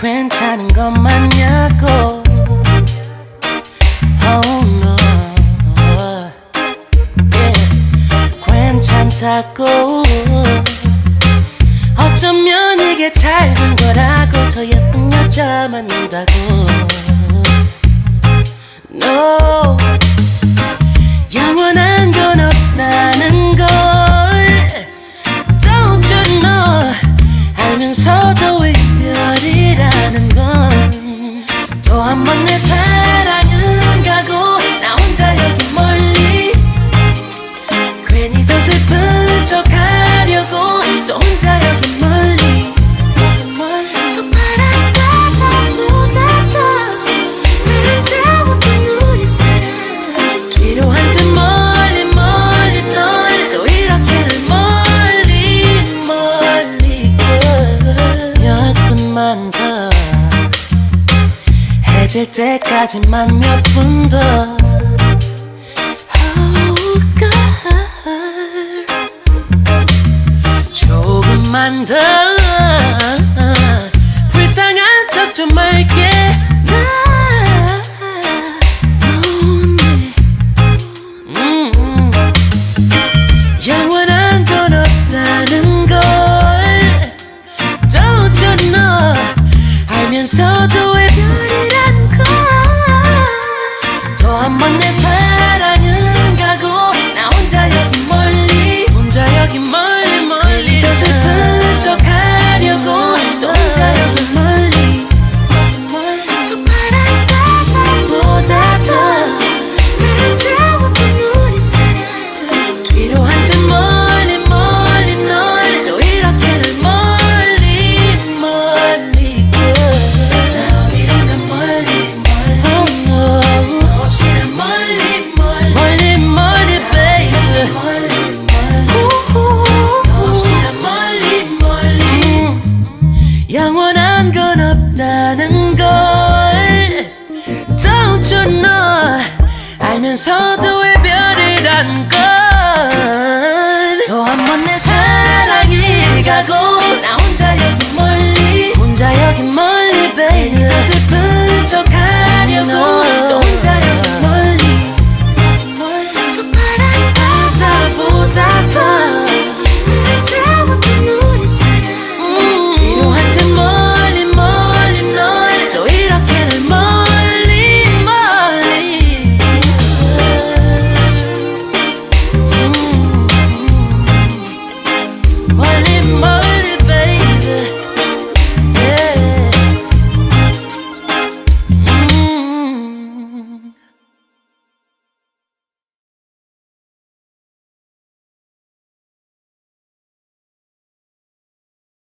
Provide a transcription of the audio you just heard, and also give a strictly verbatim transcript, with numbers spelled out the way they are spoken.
괜찮은 것 맞냐고. Oh no, yeah. 괜찮다고. 어쩌면 이게 잘된 거라고. 더 예쁜 여자 만난다고. No, 영원한 건 없다는 걸 Don't you know. 알면서도 이별이라는 건 또 한 번 내 사랑은 가고 나 혼자 여기 멀리 괜히 더 슬픈 척 하려고 또 혼자 여기 멀리 저 파란 바다보다 더 아름다웠던 우리 사랑 뒤로 한 점 멀리 멀리 널 또 이렇게 날 멀리 멀리 열 분만 더 해질 때까지만 몇 분 더 Oh girl 조금만 더 불쌍한 척 좀 할게 나 lonely. 음, 영원한 건 없다는 걸 Don't you know. 알면서도 이별이란 걸 또 한 번 내 사랑은 가고 나 혼자 여기 멀리 혼자 여기 멀리 멀리 더 슬픈 척 하려고 또 혼자 여기 멀리 저 파란 바다보다 더 아름다웠던 우리 사랑 뒤로 한 점 멀리 멀리 널 또 이렇게 날 멀리 멀리 나 어디론가 멀리 멀리 Oh no. 너 없이 난 멀리 멀리 멀리 멀리 baby 멀리 멀리 너 없이 난 멀리 멀리 영원한 건 없다는 걸 Don't you know. 알면서도 이별이란 건 또 한 번 내 사랑이 가고 나 혼자 여기 멀리 혼자 여기 멀리 baby 더 슬픈 척 하려고